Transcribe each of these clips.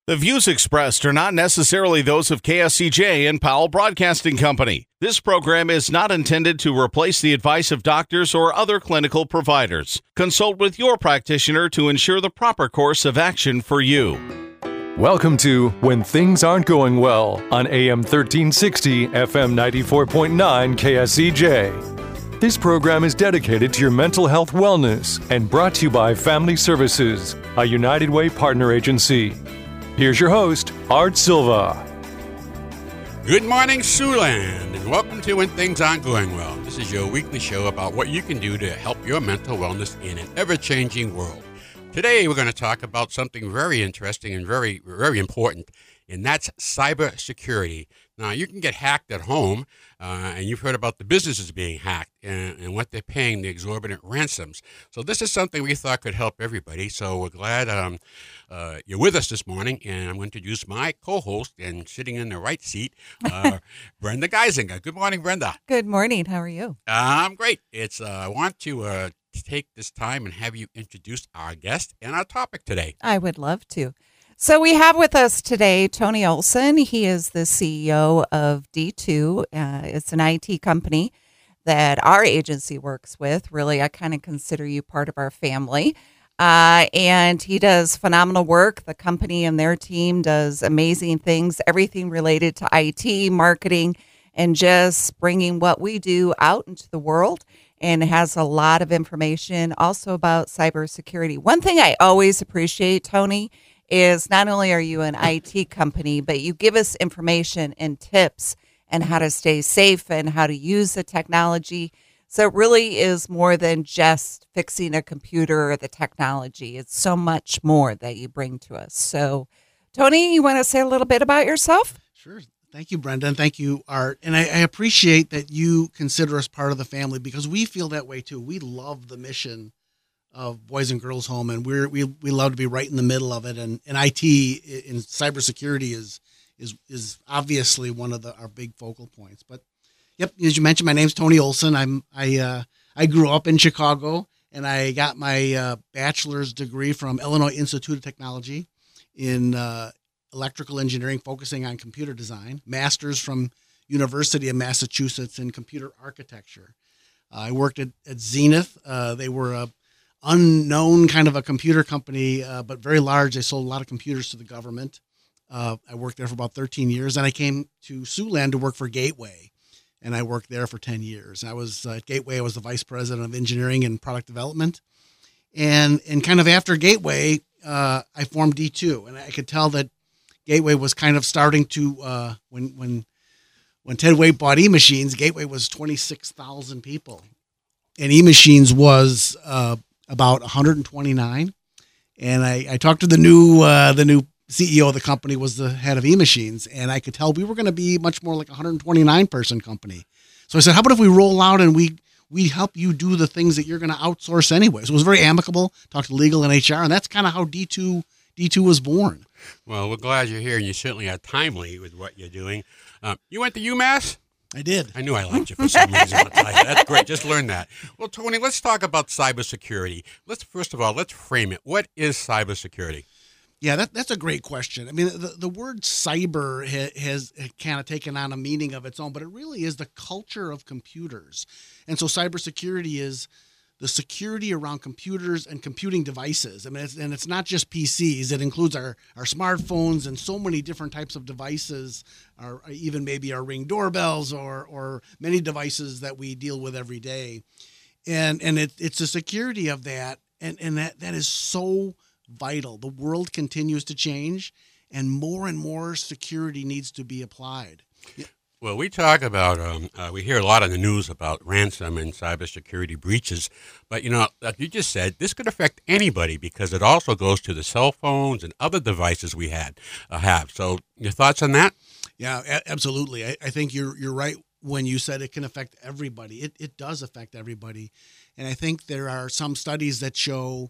The views expressed are not necessarily those of KSCJ and Powell Broadcasting Company. This program is not intended to replace the advice of doctors or other clinical providers. Consult with your practitioner to ensure the proper course of action for you. Welcome to When Things Aren't Going Well on AM 1360, FM 94.9 KSCJ. This program is dedicated to your mental health wellness and brought to you by Family Services, a United Way partner agency. Here's your host, Art Silva. Good morning, Siouxland, and welcome to When Things Aren't Going Well. This is your weekly show about what you can do to help your mental wellness in an ever-changing world. Today, we're going to talk about something very interesting and very, very important, and that's cybersecurity. Now, you can get hacked at home, and you've heard about the businesses being hacked and what they're paying, the exorbitant ransoms. So this is something we thought could help everybody. So we're glad you're with us this morning, and I'm going to introduce my co-host and sitting in the right seat, Brenda Geisinger. Good morning, Brenda. Good morning. How are you? I'm great. I want to take this time and have you introduce our guest and our topic today. I would love to. So we have with us today Tony Olson. He is the CEO of D2. It's an IT company that our agency works with. Really, I kind of consider you part of our family. And he does phenomenal work. The company and their team does amazing things, everything related to IT, marketing, and just bringing what we do out into the world. And has a lot of information also about cybersecurity. One thing I always appreciate, Tony, is not only are you an IT company, but you give us information and tips and how to stay safe and how to use the technology. So it really is more than just fixing a computer or the technology. It's so much more that you bring to us. So, Tony, you want to say a little bit about yourself? Sure. Thank you, Brenda, and thank you, Art. And I appreciate that you consider us part of the family because we feel that way too. We love the mission of Boys and Girls Home, and we love to be right in the middle of it. And IT in cybersecurity is obviously one of our big focal points. But yep, as you mentioned, my name's Tony Olson. I grew up in Chicago, and I got my bachelor's degree from Illinois Institute of Technology in electrical engineering, focusing on computer design. Master's from University of Massachusetts in computer architecture. I worked at Zenith. They were a unknown kind of a computer company, but very large. They sold a lot of computers to the government. I worked there for about 13 years, and I came to Siouxland to work for Gateway, and I worked there for 10 years. I was at Gateway. I was the vice president of engineering and product development, and kind of after Gateway, I formed D2, and I could tell that Gateway was kind of starting to when Ted Waite bought E-Machines, Gateway was 26,000 people, and E-Machines was about 129. And I talked to the new CEO of the company, was the head of E-Machines, and I could tell we were going to be much more like a 129 person company. So I said, how about if we roll out and we help you do the things that you're going to outsource anyway? So it was very amicable, talked to legal and HR, and that's kind of how D2 was born. Well, we're glad you're here, and you certainly are timely with what you're doing. You went to UMass? I did. I knew I liked you for some reason. I'll tell you. That's great. Just learn that. Well, Tony, let's talk about cybersecurity. First of all, let's frame it. What is cybersecurity? Yeah, that's a great question. I mean, the word cyber has kind of taken on a meaning of its own, but it really is the culture of computers. And so cybersecurity is the security around computers and computing devices. I mean, it's not just PCs. It includes our smartphones and so many different types of devices, or even maybe our Ring doorbells or many devices that we deal with every day. And it's the security of that, and that is so vital. The world continues to change, and more security needs to be applied. Well, we talk about, we hear a lot in the news about ransom and cybersecurity breaches, but, like you just said, this could affect anybody because it also goes to the cell phones and other devices we have. So your thoughts on that? Yeah, absolutely. I think you're right when you said it can affect everybody. It does affect everybody. And I think there are some studies that show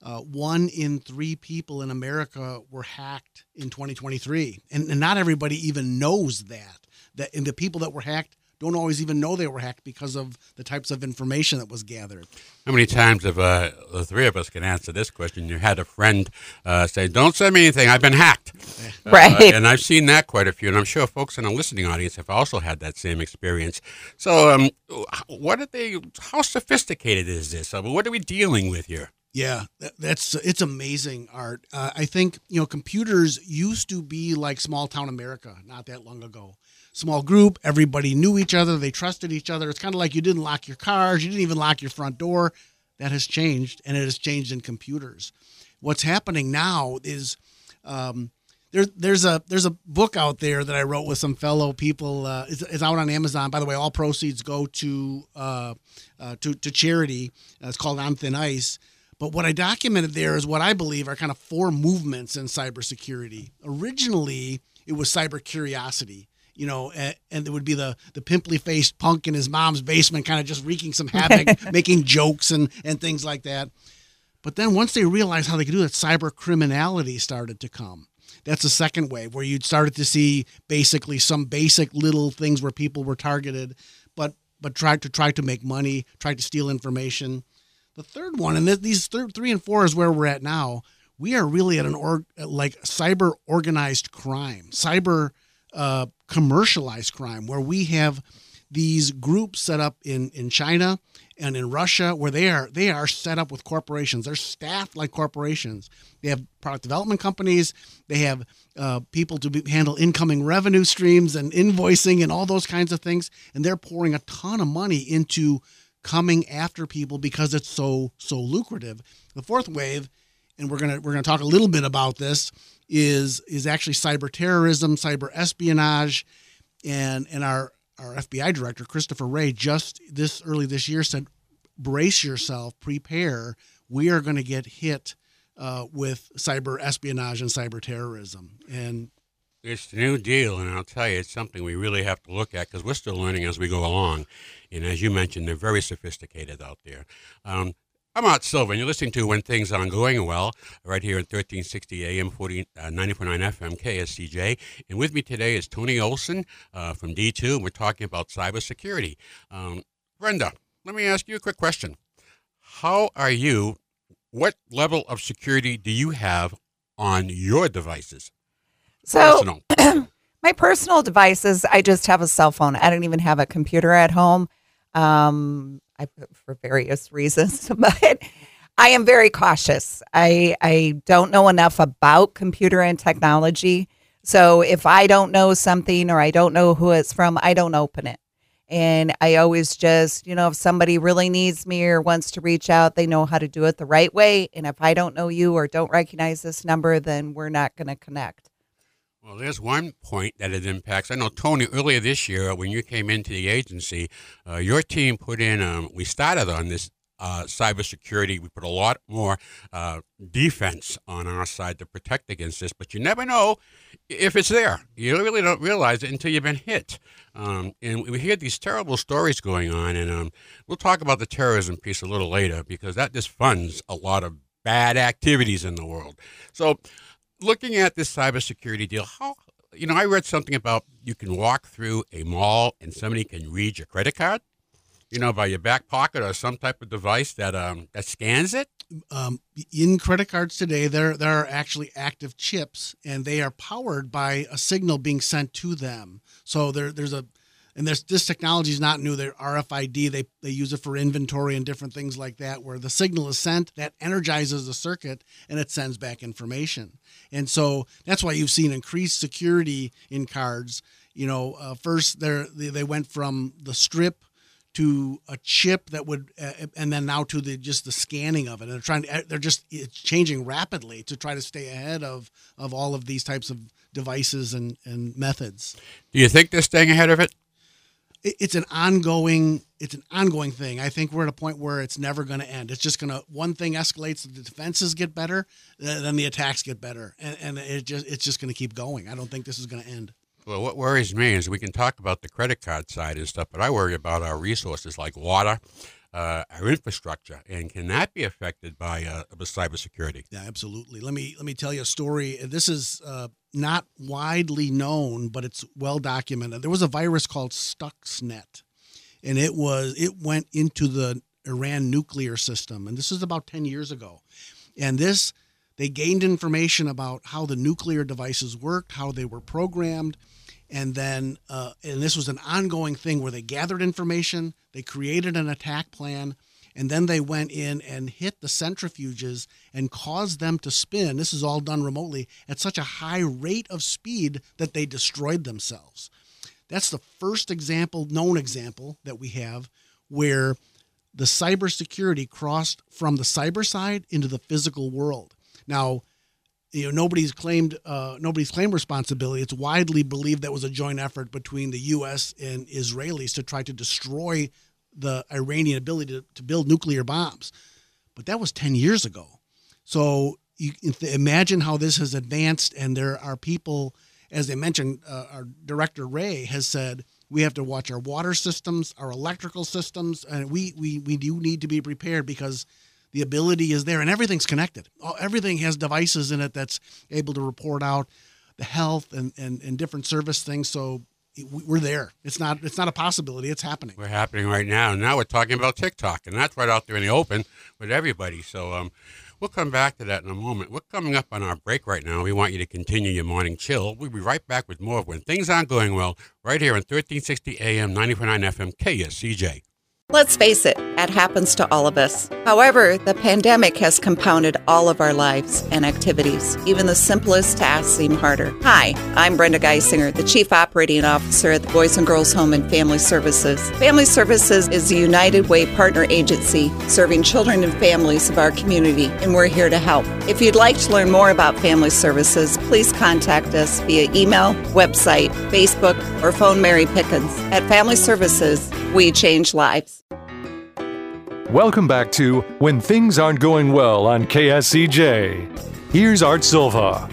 1 in 3 people in America were hacked in 2023. And not everybody even knows that. And the people that were hacked don't always even know they were hacked because of the types of information that was gathered. How many times have the three of us can answer this question? You had a friend say, "Don't send me anything. I've been hacked." Right. And I've seen that quite a few, and I'm sure folks in the listening audience have also had that same experience. So, how sophisticated is this? What are we dealing with here? Yeah, it's amazing, Art. I think, computers used to be like small town America not that long ago. Small group, everybody knew each other, they trusted each other. It's kind of like you didn't lock your cars, you didn't even lock your front door. That has changed, and it has changed in computers. What's happening now is there's a book out there that I wrote with some fellow people. It's out on Amazon. By the way, all proceeds go to charity. It's called On Thin Ice. But what I documented there is what I believe are kind of four movements in cybersecurity. Originally, it was cyber curiosity. And it would be the pimply-faced punk in his mom's basement kind of just wreaking some havoc, making jokes and things like that. But then once they realized how they could do that, cyber criminality started to come. That's the second wave, where you'd started to see basically some basic little things where people were targeted, but tried to make money, tried to steal information. The third one, and these 3 and 4 is where we're at now, we are really at cyber organized crime, cyber commercialized crime, where we have these groups set up in China and in Russia, where they are set up with corporations. They're staffed like corporations. They have product development companies. They have people to handle incoming revenue streams and invoicing and all those kinds of things. And they're pouring a ton of money into coming after people because it's so lucrative. The fourth wave, and we're gonna talk a little bit about this, is actually cyber terrorism, cyber espionage, and our FBI director, Christopher Wray, just early this year said, brace yourself, prepare. We are going to get hit with cyber espionage and cyber terrorism. And it's the new deal, and I'll tell you, it's something we really have to look at because we're still learning as we go along. And as you mentioned, they're very sophisticated out there. I'm Art Silver, and you're listening to When Things Aren't Going Well, right here at 1360 AM, 90.9 FM, KSCJ. And with me today is Tony Olson from D2, and we're talking about cybersecurity. Brenda, let me ask you a quick question. What level of security do you have on your devices? So, my personal devices, I just have a cell phone. I don't even have a computer at home. For various reasons, but I am very cautious. I don't know enough about computer and technology. So if I don't know something or I don't know who it's from, I don't open it. And I always just, if somebody really needs me or wants to reach out, they know how to do it the right way. And if I don't know you or don't recognize this number, then we're not going to connect. Well, there's one point that it impacts. I know, Tony, earlier this year when you came into the agency, your team put in, we started on this cybersecurity. We put a lot more defense on our side to protect against this, but you never know if it's there. You really don't realize it until you've been hit. And we hear these terrible stories going on, and we'll talk about the terrorism piece a little later because that just funds a lot of bad activities in the world. So, looking at this cybersecurity deal, I read something about you can walk through a mall and somebody can read your credit card, by your back pocket or some type of device that scans it. In credit cards today, there are actually active chips, and they are powered by a signal being sent to them. So this technology is not new. They're RFID. They use it for inventory and different things like that, where the signal is sent, that energizes the circuit, and it sends back information. And so that's why you've seen increased security in cards. First they went from the strip to a chip that would, and then now to the scanning of it. And it's changing rapidly to try to stay ahead of all of these types of devices and methods. Do you think they're staying ahead of it? It's an ongoing thing. I think we're at a point where it's never going to end. It's just one thing escalates, the defenses get better, then the attacks get better, and it's just going to keep going. I don't think this is going to end. Well, what worries me is we can talk about the credit card side and stuff, but I worry about our resources like water, our infrastructure, and can that be affected by cybersecurity? Yeah, absolutely. Let me tell you a story. This is not widely known, but it's well documented. There was a virus called Stuxnet, and it went into the Iran nuclear system, and this is about 10 years ago. And They gained information about how the nuclear devices worked, how they were programmed, and then and this was an ongoing thing where they gathered information, they created an attack plan, and then they went in and hit the centrifuges and caused them to spin. This is all done remotely at such a high rate of speed that they destroyed themselves. That's the first known example that we have where the cybersecurity crossed from the cyber side into the physical world. Now, nobody's claimed responsibility. It's widely believed that was a joint effort between the U.S. and Israelis to try to destroy the Iranian ability to build nuclear bombs. But that was 10 years ago. So you imagine how this has advanced, and there are people, as they mentioned, our director Ray has said, we have to watch our water systems, our electrical systems, and we do need to be prepared because the ability is there and everything's connected. Everything has devices in it that's able to report out the health and different service things. So we're there. It's not a possibility. It's happening. We're happening right now. Now we're talking about TikTok, and that's right out there in the open with everybody. So we'll come back to that in a moment. We're coming up on our break right now. We want you to continue your morning chill. We'll be right back with more of When Things Aren't Going Well right here on 1360 AM, 94.9 FM, KSCJ. Let's face it, that happens to all of us. However, the pandemic has compounded all of our lives and activities. Even the simplest tasks seem harder. Hi, I'm Brenda Geisinger, the Chief Operating Officer at the Boys and Girls Home and Family Services. Family Services is a United Way partner agency serving children and families of our community, and we're here to help. If you'd like to learn more about Family Services, please contact us via email, website, Facebook, or phone Mary Pickens. At Family Services, we change lives. Welcome back to When Things Aren't Going Well on KSCJ. Here's Art Silva.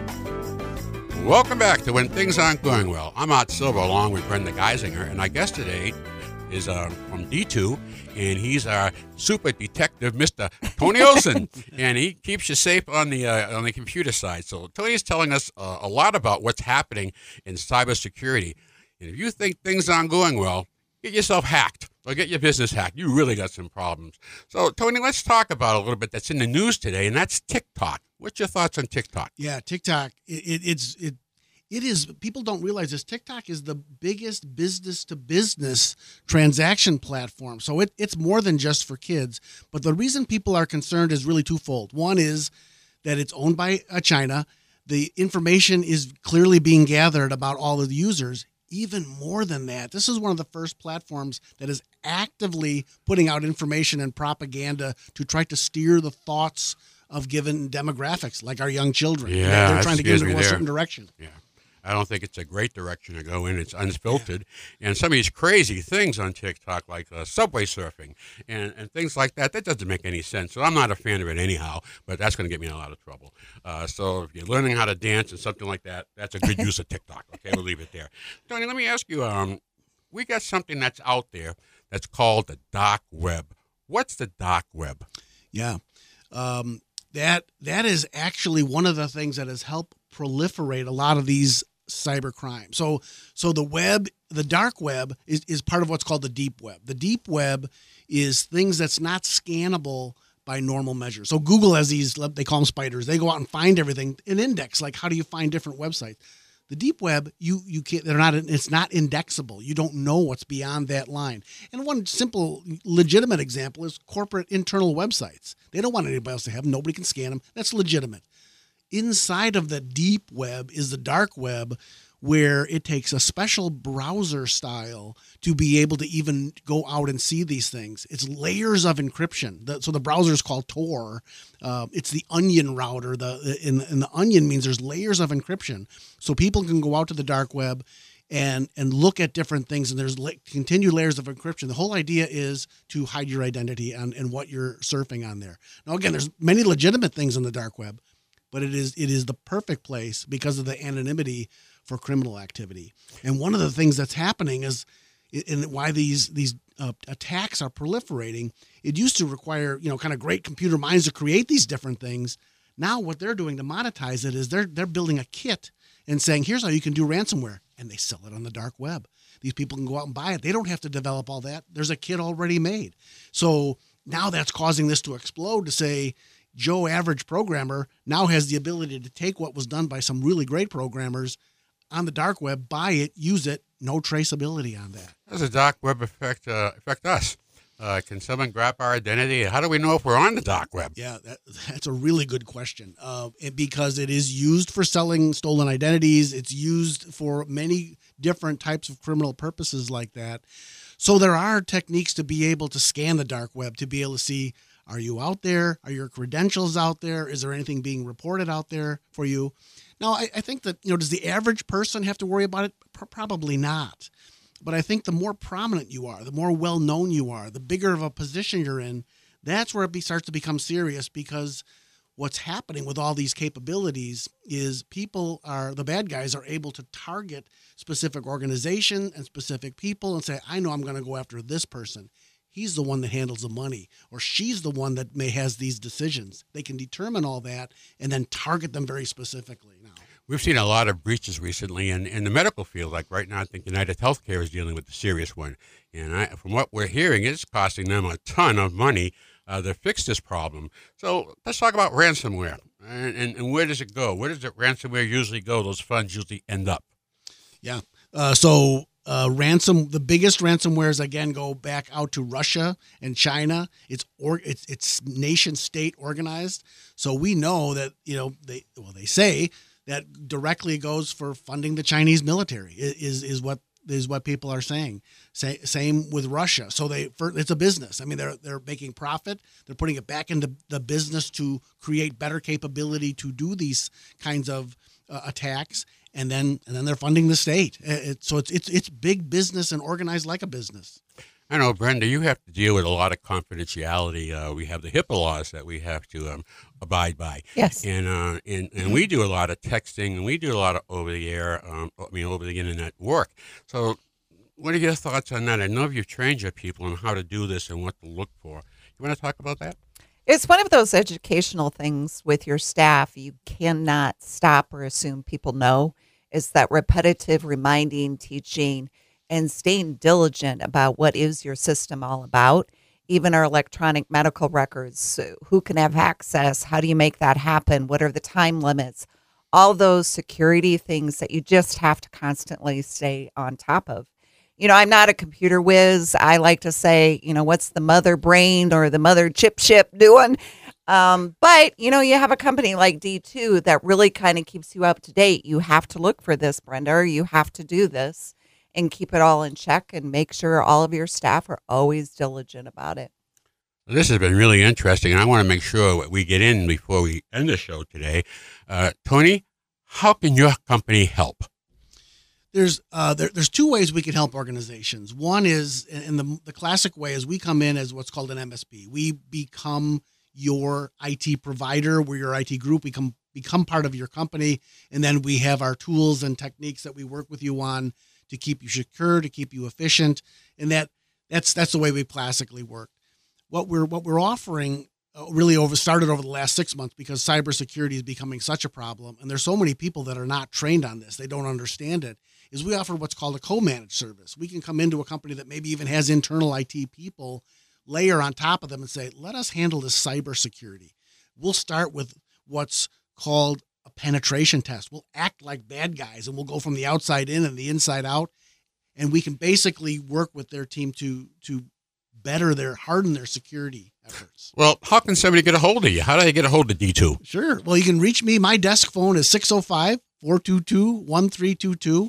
Welcome back to When Things Aren't Going Well. I'm Art Silva along with Brenda Geisinger, and our guest today is from D2, and he's our super detective, Mr. Tony Olson, and he keeps you safe on the computer side. So Tony's telling us a lot about what's happening in cybersecurity. And if you think things aren't going well, get yourself hacked or get your business hacked. You really got some problems. So, Tony, let's talk about a little bit that's in the news today, and that's TikTok. What's your thoughts on TikTok? Yeah, TikTok. It is. People don't realize this. TikTok is the biggest business-to-business transaction platform. So it's more than just for kids. But the reason people are concerned is really twofold. One is that it's owned by China. The information is clearly being gathered about all of the users. Even more than that, this is one of the first platforms that is actively putting out information and propaganda to try to steer the thoughts of given demographics, like our young children. Yeah, they're trying to get into a certain direction. Yeah. I don't think it's a great direction to go in. It's unfiltered. Yeah. And some of these crazy things on TikTok, like subway surfing and things like that, that doesn't make any sense. So I'm not a fan of it anyhow, but that's going to get me in a lot of trouble. So if you're learning how to dance and something like that, that's a good use of TikTok. Okay, we'll leave it there. Tony, let me ask you, we got something that's out there that's called the dark web. What's the dark web? Yeah. That is actually one of the things that has helped proliferate a lot of these cyber crime. So the dark web is part of what's called the deep web. The deep web is things that's not scannable by normal measures. So Google has these, they call them spiders. They go out and find everything, an index. Like, how do you find different websites? The deep web, you can't. It's not indexable. You don't know what's beyond that line. And one simple, legitimate example is corporate internal websites. They don't want anybody else to have them. Nobody can scan them. That's legitimate. Inside of the deep web is the dark web, where it takes a special browser style to be able to even go out and see these things. It's layers of encryption. So the browser is called Tor. It's the onion router. And the onion means there's layers of encryption. So people can go out to the dark web and look at different things, and there's continued layers of encryption. The whole idea is to hide your identity and what you're surfing on there. Now, again, there's many legitimate things on the dark web, but it is the perfect place because of the anonymity for criminal activity. And one of the things that's happening is, and why these attacks are proliferating, it used to require kind of great computer minds to create these different things. Now what they're doing to monetize it is they're building a kit and saying, here's how you can do ransomware, and they sell it on the dark web. These people can go out and buy it. They don't have to develop all that. There's a kit already made. So now that's causing this to explode, to say, Joe average programmer now has the ability to take what was done by some really great programmers on the dark web, buy it, use it, no traceability on that. How does the dark web affect us? Can someone grab our identity? How do we know if we're on the dark web? Yeah, that's a really good question. Because it is used for selling stolen identities. It's used for many different types of criminal purposes like that. So there are techniques to be able to scan the dark web, to be able to see, are you out there? Are your credentials out there? Is there anything being reported out there for you? Now, I think that, does the average person have to worry about it? Probably not. But I think the more prominent you are, the more well-known you are, the bigger of a position you're in, that's where it starts to become serious, because what's happening with all these capabilities is the bad guys are able to target specific organization and specific people and say, I know I'm going to go after this person. He's the one that handles the money, or she's the one that has these decisions. They can determine all that and then target them very specifically now. We've seen a lot of breaches recently in the medical field. Like right now, I think United Healthcare is dealing with a serious one. And from what we're hearing, it's costing them a ton of money to fix this problem. So let's talk about ransomware. And where does it go? Where does the ransomware usually go? Those funds usually end up. Yeah. The biggest ransomwares, again, go back out to Russia and China. It's nation state organized. So we know that, they say that directly goes for funding the Chinese military is what people are saying. Same with Russia. So it's a business. I mean, they're making profit. They're putting it back into the business to create better capability to do these kinds of attacks, and then they're funding the state. So it's big business and organized like a business. I know, Brenda, you have to deal with a lot of confidentiality. We have the HIPAA laws that we have to abide by. Yes. And we do a lot of texting, and we do a lot of over the internet work. So what are your thoughts on that? I know you've trained your people on how to do this and what to look for. You want to talk about that? It's one of those educational things with your staff you cannot stop or assume people know. It's that repetitive reminding, teaching, and staying diligent about what is your system all about. Even our electronic medical records, so who can have access? How do you make that happen? What are the time limits? All those security things that you just have to constantly stay on top of. I'm not a computer whiz. I like to say, what's the mother brain or the mother chip doing? But, you have a company like D2 that really kind of keeps you up to date. You have to look for this, Brenda. You have to do this and keep it all in check and make sure all of your staff are always diligent about it. This has been really interesting, and I want to make sure we get in before we end the show today. Tony, how can your company help? There's two ways we can help organizations. One is, in the classic way, is we come in as what's called an MSP. We become your IT provider. We're your IT group. We become part of your company, and then we have our tools and techniques that we work with you on to keep you secure, to keep you efficient, and that's the way we classically work. What we're offering really started over the last 6 months, because cybersecurity is becoming such a problem, and there's so many people that are not trained on this, they don't understand it, is we offer what's called a co-managed service. We can come into a company that maybe even has internal IT people, layer on top of them and say, let us handle this cybersecurity. We'll start with what's called a penetration test. We'll act like bad guys, and we'll go from the outside in and the inside out, and we can basically work with their team to harden their security efforts. Well, how can somebody get a hold of you? How do they get a hold of D2? Sure. Well, you can reach me. My desk phone is 605-422-1322.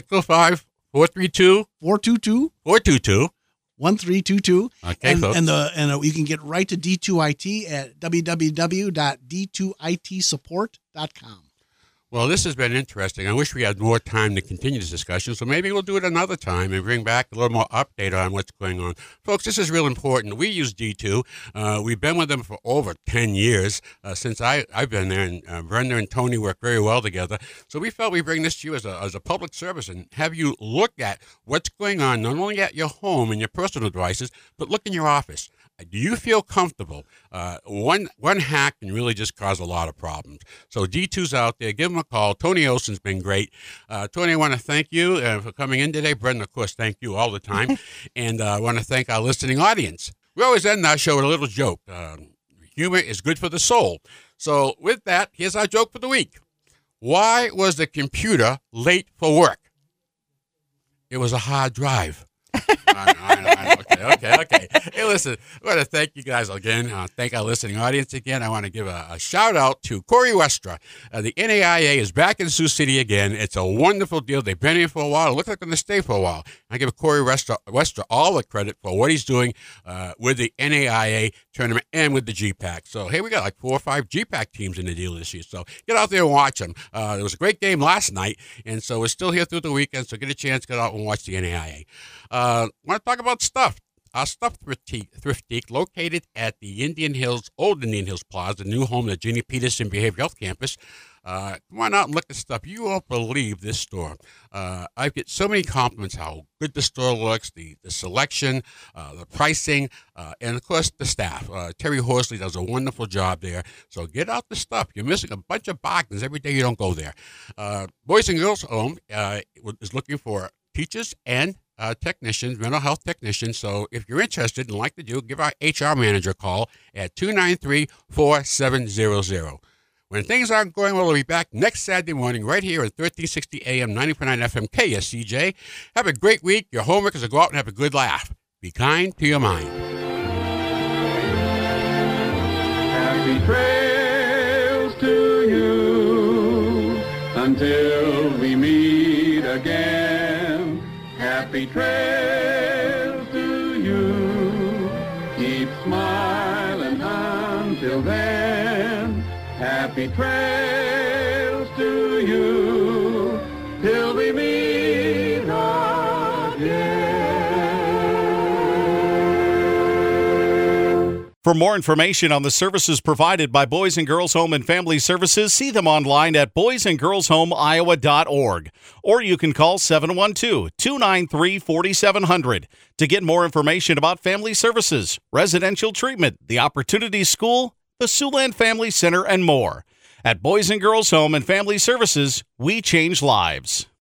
605-432? 422. 1322. Okay, folks. And you can get right to D2IT at www.d2itsupport.com. Well, this has been interesting. I wish we had more time to continue this discussion, so maybe we'll do it another time and bring back a little more update on what's going on. Folks, this is real important. We use D2. We've been with them for over 10 years since I've been there, and Brenda and Tony work very well together. So we felt we'd bring this to you as a public service and have you look at what's going on, not only at your home and your personal devices, but look in your office. Do you feel comfortable? One hack can really just cause a lot of problems. So D2's out there. Give them a call. Tony Olson's been great. Tony, I want to thank you for coming in today. Brendan, of course, thank you all the time. And I want to thank our listening audience. We always end our show with a little joke. humor is good for the soul. So with that, here's our joke for the week. Why was the computer late for work? It was a hard drive. I know. Okay. Hey, listen, I want to thank you guys again. Thank our listening audience again. I want to give a shout out to Corey Westra. The NAIA is back in Sioux City again. It's a wonderful deal. They've been here for a while. It looks like they're going to stay for a while. I give Corey Westra all the credit for what he's doing with the NAIA tournament and with the GPAC. So, hey, we got like 4 or 5 GPAC teams in the deal this year. So get out there and watch them. There was a great game last night, and so we're still here through the weekend. So get a chance, get out and watch the NAIA. I want to talk about Stuff. Our Stuff Thrift located at the Old Indian Hills Plaza, the new home of the Ginny Peterson Behavioral Health Campus. Come on out and look at Stuff. You won't believe this store. I get so many compliments how good the store looks, the selection, the pricing, and, of course, the staff. Terry Horsley does a wonderful job there. So get out the Stuff. You're missing a bunch of bargains every day you don't go there. Boys and Girls Home is looking for teachers and technicians, mental health technicians. So if you're interested and like to do, give our HR manager a call at 293-4700. When things aren't going well, we'll be back next Saturday morning right here at 1360 AM, 90.9 FM, KSCJ. Have a great week. Your homework is to go out and have a good laugh. Be kind to your mind. Happy trails to you until we meet again. Happy trails to you. Keep smiling until then. Happy trails to you till we meet again. For more information on the services provided by Boys and Girls Home and Family Services, see them online at boysandgirlshomeiowa.org. Or you can call 712-293-4700 to get more information about family services, residential treatment, the Opportunity School, the Siouxland Family Center, and more. At Boys and Girls Home and Family Services, we change lives.